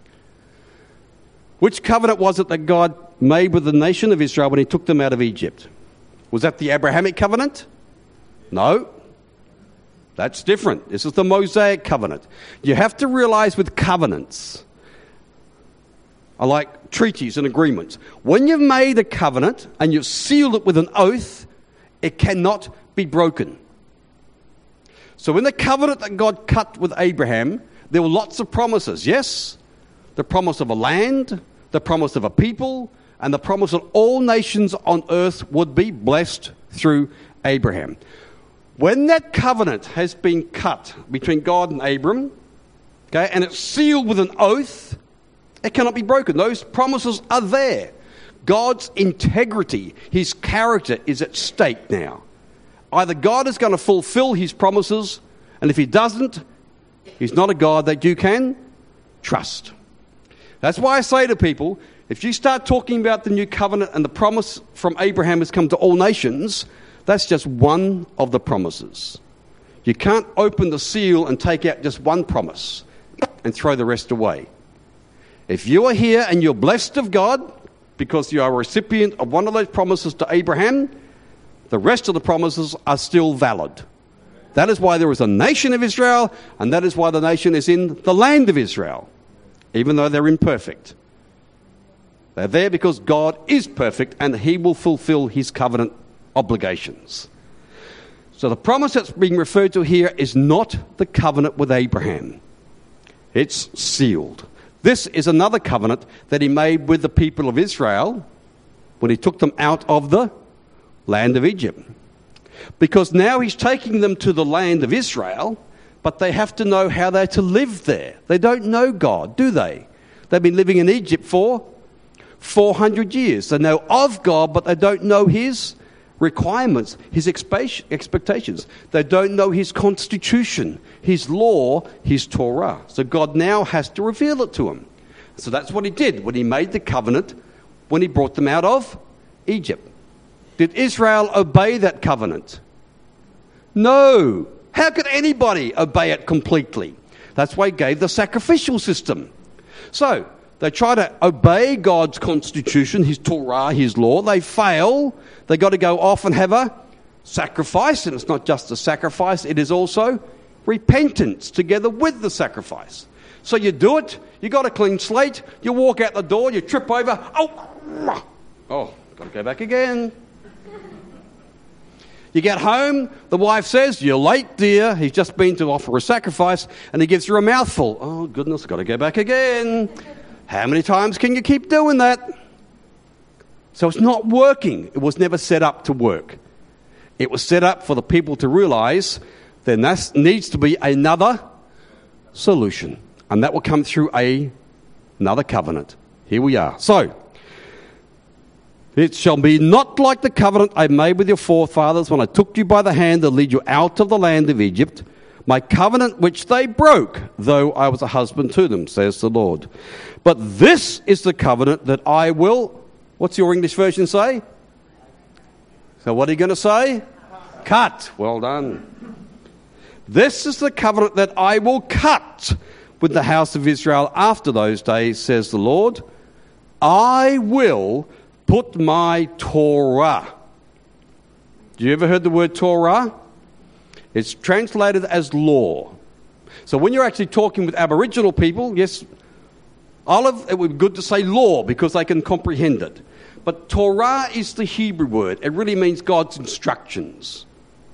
Which covenant was it that God made with the nation of Israel when he took them out of Egypt? Was that the Abrahamic covenant? No. That's different. This is the Mosaic covenant. You have to realize with covenants, I like treaties and agreements. When you've made a covenant and you've sealed it with an oath, it cannot be broken. So in the covenant that God cut with Abraham, there were lots of promises. Yes, the promise of a land, the promise of a people, and the promise that all nations on earth would be blessed through Abraham. When that covenant has been cut between God and Abram, okay, and it's sealed with an oath, it cannot be broken. Those promises are there. God's integrity, his character is at stake now. Either God is going to fulfill his promises, and if he doesn't, he's not a God that you can trust. That's why I say to people, if you start talking about the new covenant and the promise from Abraham has come to all nations, that's just one of the promises. You can't open the seal and take out just one promise and throw the rest away. If you are here and you're blessed of God because you are a recipient of one of those promises to Abraham, the rest of the promises are still valid. That is why there is a nation of Israel, and that is why the nation is in the land of Israel, even though they're imperfect. They're there because God is perfect and he will fulfill his covenant obligations. So the promise that's being referred to here is not the covenant with Abraham. It's sealed. This is another covenant that he made with the people of Israel when he took them out of the land of Egypt. Because now he's taking them to the land of Israel, but they have to know how they're to live there. They don't know God, do they? They've been living in Egypt for four hundred years. They know of God, but they don't know his requirements, his expectations. They don't know his constitution, his law, his Torah. So God now has to reveal it to them. So that's what he did when he made the covenant when he brought them out of Egypt. Did Israel obey that covenant? No. How could anybody obey it completely? That's why he gave the sacrificial system. So they try to obey God's constitution, his Torah, his law. They fail. They got to go off and have a sacrifice. And it's not just a sacrifice, it is also repentance together with the sacrifice. So you do it, you got a clean slate, you walk out the door, you trip over, oh, oh, got to go back again. You get home, the wife says, "You're late, dear." He's just been to offer a sacrifice, and he gives her a mouthful. Oh, goodness, got to go back again. How many times can you keep doing that? So it's not working. It was never set up to work. It was set up for the people to realize there needs to be another solution, and that will come through a, another covenant. Here we are. So, it shall be not like the covenant I made with your forefathers when I took you by the hand to lead you out of the land of Egypt, my covenant which they broke, though I was a husband to them, says the Lord. But this is the covenant that I will, what's your English version say? So what are you going to say? Cut. Well done. This is the covenant that I will cut with the house of Israel after those days, says the Lord. I will put my Torah. Do you ever heard the word Torah? It's translated as law. So when you're actually talking with Aboriginal people, yes, Olive, it would be good to say law because they can comprehend it. But Torah is the Hebrew word. It really means God's instructions.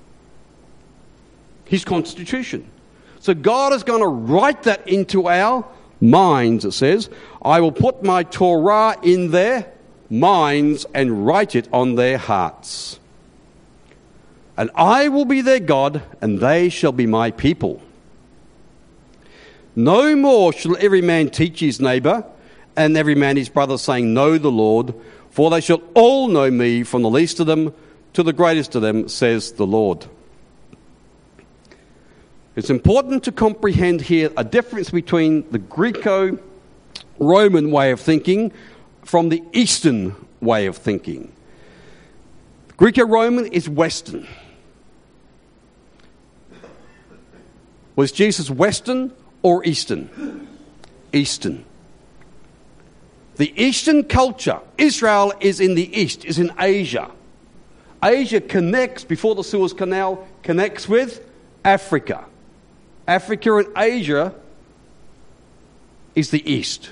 His constitution. So God is going to write that into our minds, it says. I will put my Torah in their minds and write it on their hearts. And I will be their God, and they shall be my people. No more shall every man teach his neighbour, and every man his brother, saying, Know the Lord, for they shall all know me, from the least of them to the greatest of them, says the Lord. It's important to comprehend here a difference between the Greco-Roman way of thinking from the Eastern way of thinking. Greco-Roman is Western. Was Jesus Western or Eastern? Eastern. The Eastern culture, Israel is in the East, is in Asia. Asia connects, before the Suez Canal, connects with Africa. Africa and Asia is the East.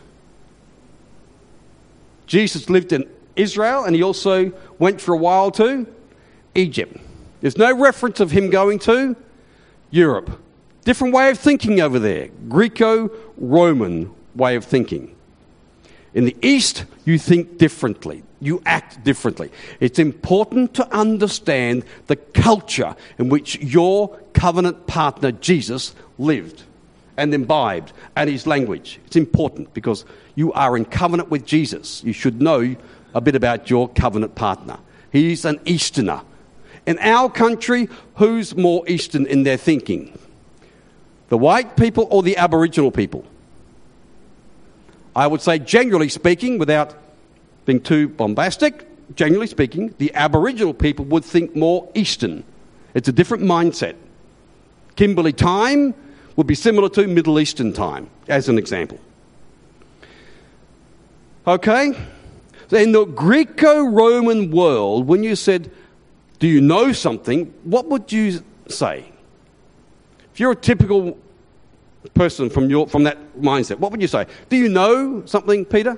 Jesus lived in Israel, and he also went for a while to Egypt. There's no reference of him going to Europe. Different way of thinking over there. Greco-Roman way of thinking. In the East, you think differently. you act differently. It's important to understand the culture in which your covenant partner, Jesus, lived and imbibed, and his language. It's important because you are in covenant with Jesus. You should know a bit about your covenant partner. He's an Easterner. In our country, who's more Eastern in their thinking? The white people or the Aboriginal people? I would say, generally speaking, without being too bombastic, generally speaking, the Aboriginal people would think more Eastern. It's a different mindset. Kimberley time would be similar to Middle Eastern time, as an example. Okay? So in the Greco-Roman world, when you said, do you know something, what would you say? If you're a typical person from your from that mindset, what would you say? Do you know something, Peter?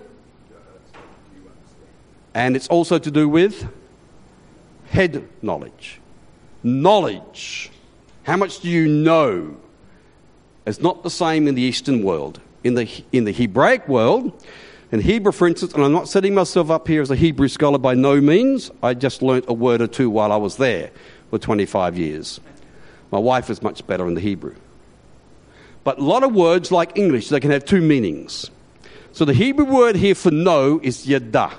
And it's also to do with head knowledge. Knowledge. How much do you know? It's not the same in the Eastern world. In the in the Hebraic world, in Hebrew, for instance, and I'm not setting myself up here as a Hebrew scholar by no means. I just learnt a word or two while I was there for twenty-five years. My wife is much better in the Hebrew. But a lot of words, like English, they can have two meanings. So the Hebrew word here for know is yada.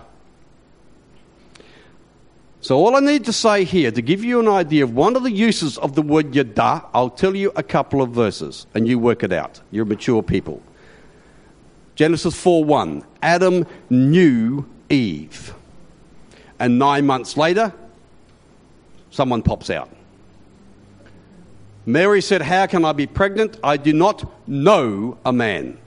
So all I need to say here, to give you an idea of one of the uses of the word yada, I'll tell you a couple of verses, and you work it out. You're mature people. Genesis four one, Adam knew Eve. And nine months later, someone pops out. Mary said, how can I be pregnant? I do not know a man.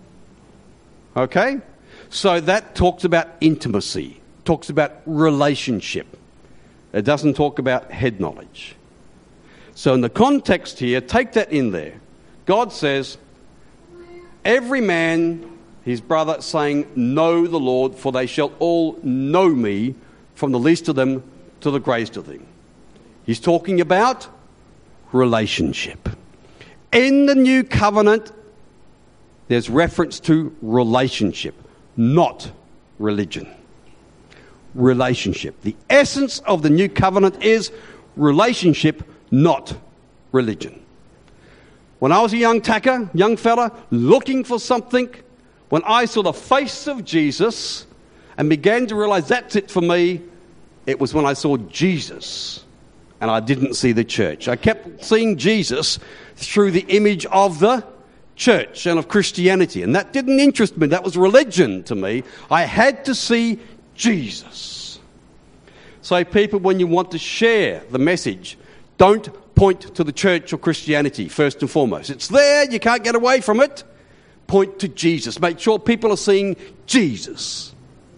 Okay? So that talks about intimacy, talks about relationship. It doesn't talk about head knowledge. So in the context here, take that in there. God says, every man, his brother, saying, know the Lord, for they shall all know me, from the least of them to the greatest of them. He's talking about relationship. In the new covenant, there's reference to relationship, not religion. Relationship. The essence of the new covenant is relationship, not religion. When I was a young tacker, young fella, looking for something, when I saw the face of Jesus and began to realize that's it for me, it was when I saw Jesus and I didn't see the church. I kept seeing Jesus through the image of the church and of Christianity, and that didn't interest me. That was religion to me. I had to see Jesus. So people, when you want to share the message, don't point to the church or Christianity first and foremost. It's there, you can't get away from it. Point to Jesus. Make sure people are seeing Jesus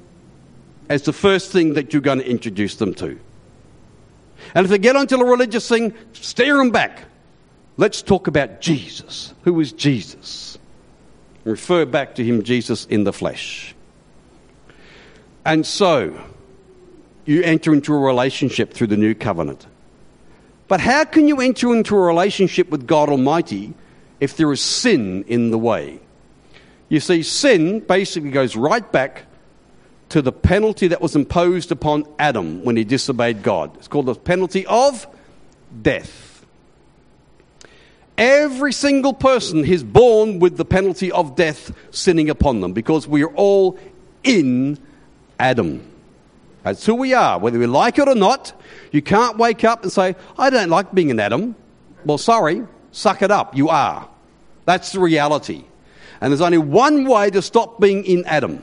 as the first thing that you're going to introduce them to. And if they get onto the religious thing, steer them back. Let's talk about Jesus. Who is Jesus? Refer back to him, Jesus in the flesh. And so, you enter into a relationship through the new covenant. But how can you enter into a relationship with God Almighty if there is sin in the way? You see, sin basically goes right back to the penalty that was imposed upon Adam when he disobeyed God. It's called the penalty of death. Every single person is born with the penalty of death sinning upon them, because we are all in Adam. That's who we are, whether we like it or not. You can't wake up and say, I don't like being an Adam. Well, sorry, suck it up, you are. That's the reality. And there's only one way to stop being in Adam.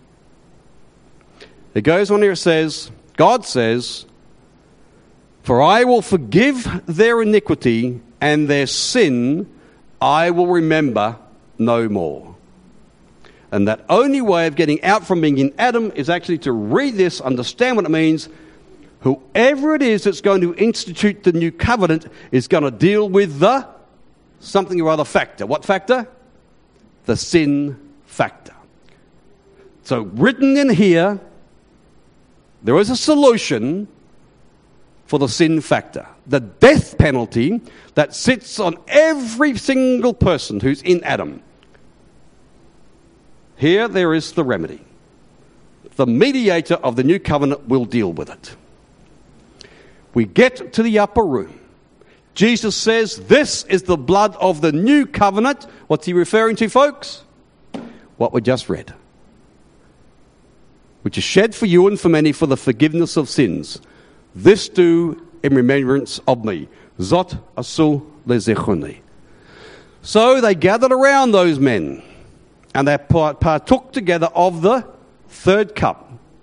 It goes on here, it says, God says, for I will forgive their iniquity, and their sin I will remember no more. And that only way of getting out from being in Adam is actually to read this, understand what it means. Whoever it is that's going to institute the new covenant is going to deal with the something or other factor. What factor? The sin factor. So written in here, there is a solution for the sin factor. The death penalty that sits on every single person who's in Adam. Here there is the remedy. the mediator of the new covenant, will deal with it. We get to the upper room. Jesus says, this is the blood of the new covenant. What's he referring to, folks? What we just read. Which is shed for you and for many for the forgiveness of sins. This do in remembrance of me. Zot asu lezechoni. So they gathered around those men, and they partook together of the third cup.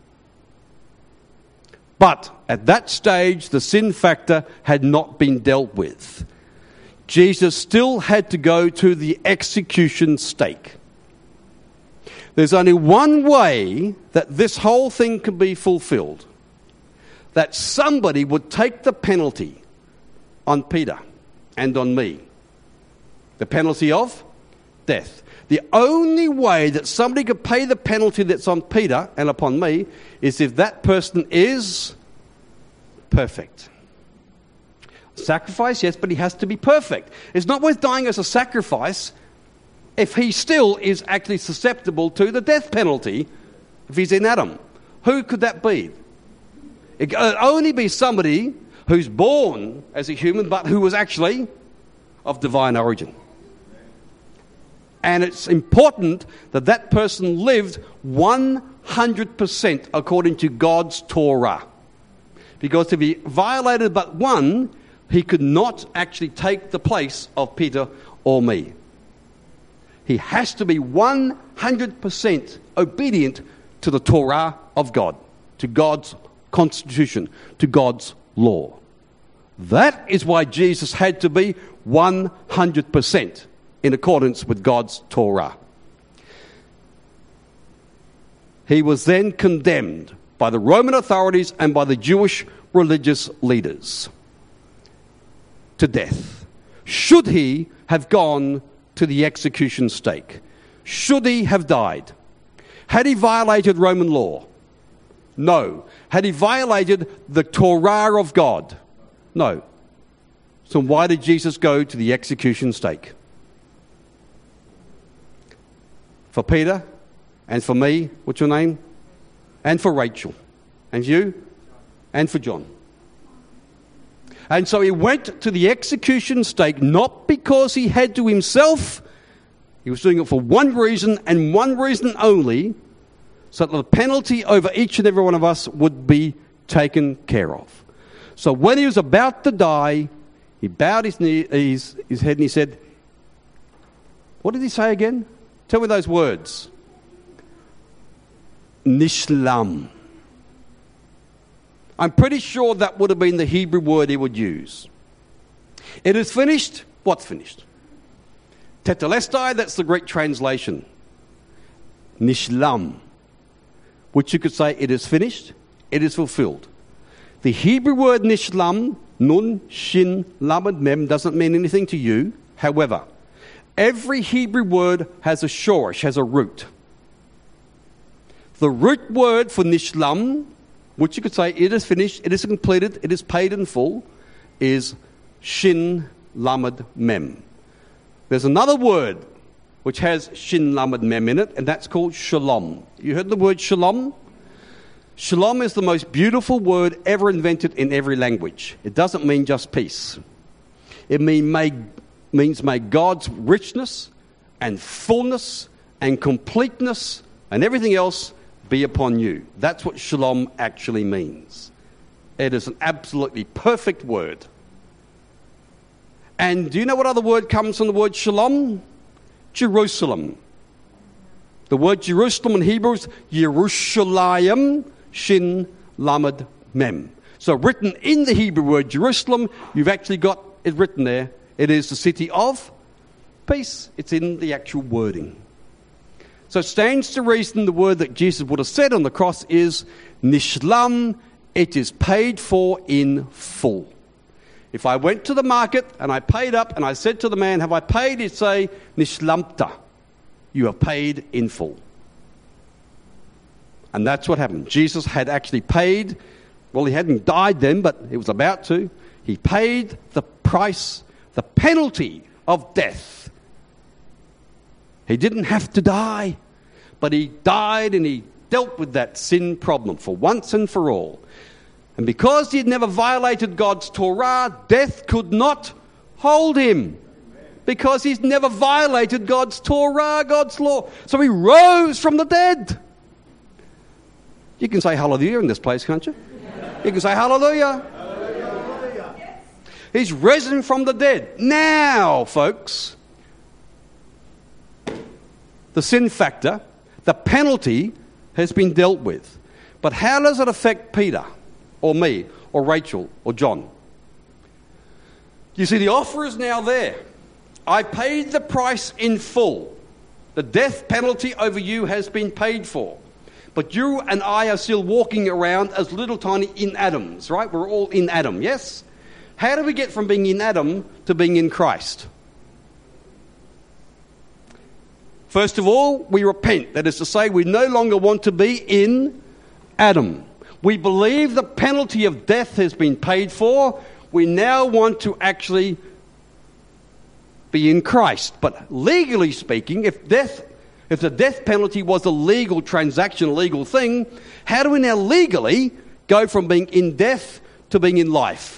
But at that stage, the sin factor had not been dealt with. Jesus still had to go to the execution stake. There's only one way that this whole thing can be fulfilled. That somebody would take the penalty on Peter and on me. The penalty of death. The only way that somebody could pay the penalty that's on Peter and upon me is if that person is perfect. Sacrifice, yes, but he has to be perfect. It's not worth dying as a sacrifice if he still is actually susceptible to the death penalty if he's in Adam. Who could that be? It could only be somebody who's born as a human but who was actually of divine origin. And it's important that that person lived one hundred percent according to God's Torah. Because if he violated but one, he could not actually take the place of Peter or me. He has to be one hundred percent obedient to the Torah of God, to God's constitution, to God's law. That is why Jesus had to be one hundred percent in accordance with God's Torah. He was then condemned by the Roman authorities and by the Jewish religious leaders to death. Should he have gone to the execution stake? Should he have died? Had he violated Roman law? No. Had he violated the Torah of God? No. So why did Jesus go to the execution stake? For Peter, and for me, what's your name? And for Rachel, and you, and for John. And so he went to the execution stake not because he had to himself. He was doing it for one reason and one reason only, so that the penalty over each and every one of us would be taken care of. So when he was about to die, he bowed his, knee, his, his head and he said, what did he say again? Tell me those words. Nishlam. I'm pretty sure that would have been the Hebrew word he would use. It is finished. What's finished? Tetelestai, that's the Greek translation. Nishlam. Which you could say, it is finished, it is fulfilled. The Hebrew word nishlam, nun, shin, lamed, mem, doesn't mean anything to you. However, every Hebrew word has a shorish, has a root. The root word for nishlam, which you could say it is finished, it is completed, it is paid in full, is shin, lamed, mem. There's another word which has shin, lamed, mem in it, and that's called shalom. You heard the word shalom? Shalom is the most beautiful word ever invented in every language. It doesn't mean just peace. It mean may, means may God's richness and fullness and completeness and everything else be upon you. That's what shalom actually means. It is an absolutely perfect word. And do you know what other word comes from the word shalom? Jerusalem. The word Jerusalem in Hebrew is Yerushalayim Shin Lamed Mem. So written in the Hebrew word Jerusalem, you've actually got it written there. It is the city of peace. It's in the actual wording. So it stands to reason the word that Jesus would have said on the cross is Nishlam, it is paid for in full. If I went to the market and I paid up and I said to the man, have I paid? He'd say, Nishlamta, you have paid in full. And that's what happened. Jesus had actually paid, well, he hadn't died then, but he was about to. He paid the price, the penalty of death. He didn't have to die, but he died and he dealt with that sin problem for once and for all. And because he had never violated God's Torah, death could not hold him. Because he's never violated God's Torah, God's law. So he rose from the dead. You can say hallelujah in this place, can't you? You can say hallelujah. Hallelujah. He's risen from the dead. Now, folks, the sin factor, the penalty has been dealt with. But how does it affect Peter or me or Rachel or John? You see, the offer is now there. I paid the price in full. The death penalty over you has been paid for. But you and I are still walking around as little tiny in Adams, right? We're all in Adam, yes? How do we get from being in Adam to being in Christ? First of all, we repent. That is to say, we no longer want to be in Adam. We believe the penalty of death has been paid for. We now want to actually be in Christ. But legally speaking, if death, if the death penalty was a legal transaction, a legal thing, how do we now legally go from being in death to being in life?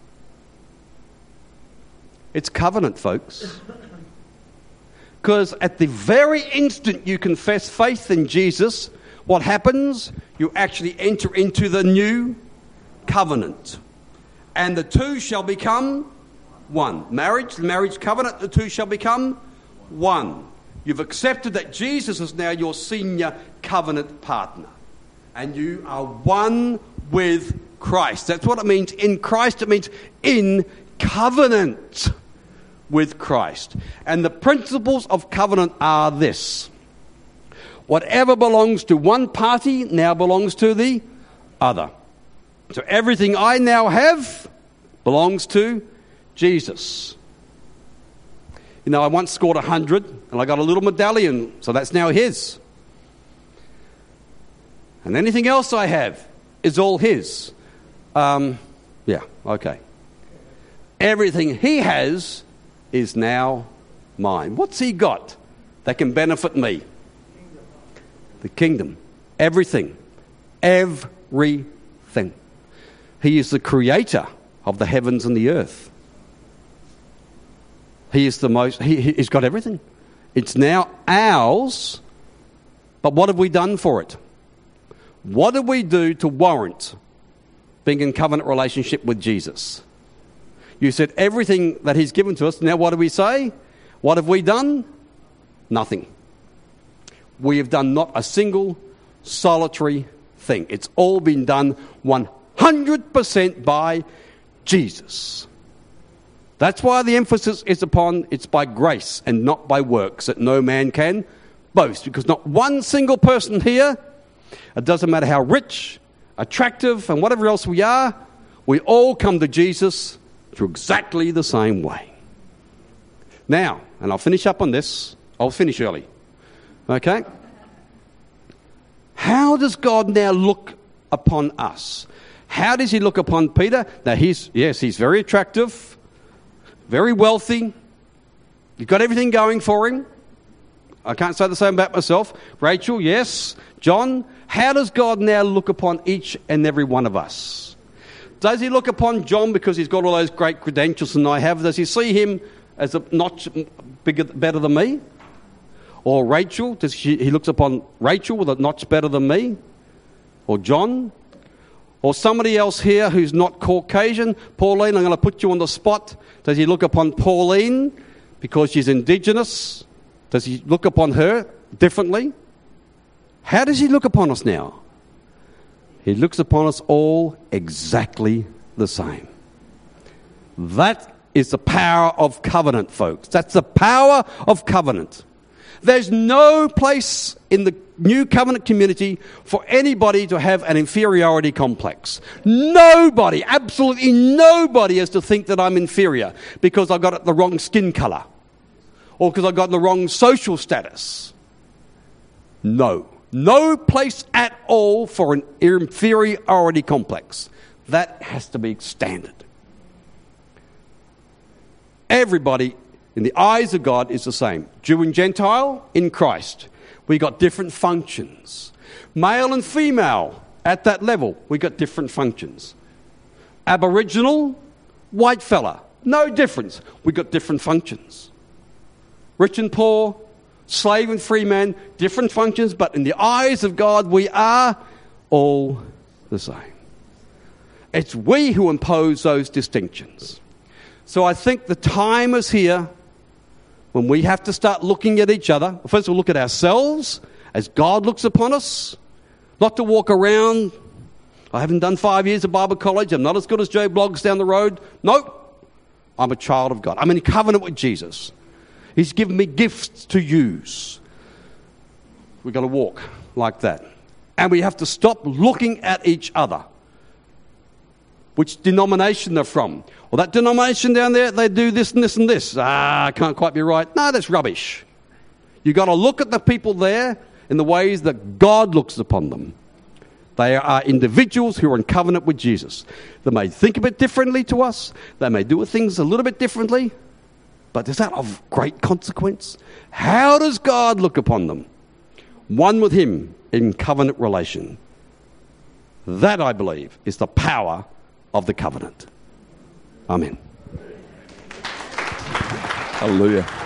It's covenant, folks. Because at the very instant you confess faith in Jesus, what happens? You actually enter into the new covenant. And the two shall become one. Marriage, the marriage covenant, the two shall become one. You've accepted that Jesus is now your senior covenant partner. And you are one with Christ. That's what it means in Christ. It means in covenant with Christ. And the principles of covenant are this. Whatever belongs to one party now belongs to the other. So everything I now have belongs to Jesus. You know, I once scored a hundred and I got a little medallion, so that's now his. And anything else I have is all his. Um, yeah, okay. Everything he has is now mine. What's he got that can benefit me? The kingdom. Everything. Everything. He is the creator of the heavens and the earth. He is the most, he, he's got everything. It's now ours, but what have we done for it? What did we do to warrant being in covenant relationship with Jesus? You said everything that he's given to us. Now what do we say? What have we done? Nothing. We have done not a single solitary thing. It's all been done one hundred percent by Jesus. That's why the emphasis is upon it's by grace and not by works, that no man can boast. Because not one single person here, it doesn't matter how rich, attractive, and whatever else we are, we all come to Jesus through exactly the same way. Now, and I'll finish up on this. I'll finish early. Okay? How does God now look upon us? How does he look upon Peter? Now, he's, yes, he's very attractive, very wealthy. He's got everything going for him. I can't say the same about myself. Rachel, yes. John, how does God now look upon each and every one of us? Does he look upon John because he's got all those great credentials than I have? Does he see him as a notch bigger, better than me? Or Rachel, does he, he looks upon Rachel with a notch better than me? Or John? Or somebody else here who's not Caucasian? Pauline, I'm going to put you on the spot. Does he look upon Pauline because she's indigenous? Does he look upon her differently? How does he look upon us now? He looks upon us all exactly the same. That is the power of covenant, folks. That's the power of covenant. There's no place in the new covenant community for anybody to have an inferiority complex. Nobody, absolutely nobody has to think that I'm inferior because I got the wrong skin colour or because I got the wrong social status. No. No place at all for an inferiority complex. That has to be standard. Everybody in the eyes of God is the same. Jew and Gentile in Christ. We got different functions. Male and female, at that level, we got different functions. Aboriginal, white fella, no difference. We got different functions. Rich and poor, slave and free man, different functions, but in the eyes of God, we are all the same. It's we who impose those distinctions. So I think the time is here when we have to start looking at each other. First of all, look at ourselves as God looks upon us. Not to walk around, I haven't done five years of Bible college, I'm not as good as Joe Bloggs down the road. Nope, I'm a child of God. I'm in covenant with Jesus. He's given me gifts to use. We've got to walk like that. And we have to stop looking at each other. Which denomination they're from. Well, that denomination down there, they do this and this and this. Ah, I can't quite be right. No, that's rubbish. You've got to look at the people there in the ways that God looks upon them. They are individuals who are in covenant with Jesus. They may think a bit differently to us. They may do things a little bit differently. But is that of great consequence? How does God look upon them? One with him in covenant relation. That, I believe, is the power of the covenant. Amen. Hallelujah.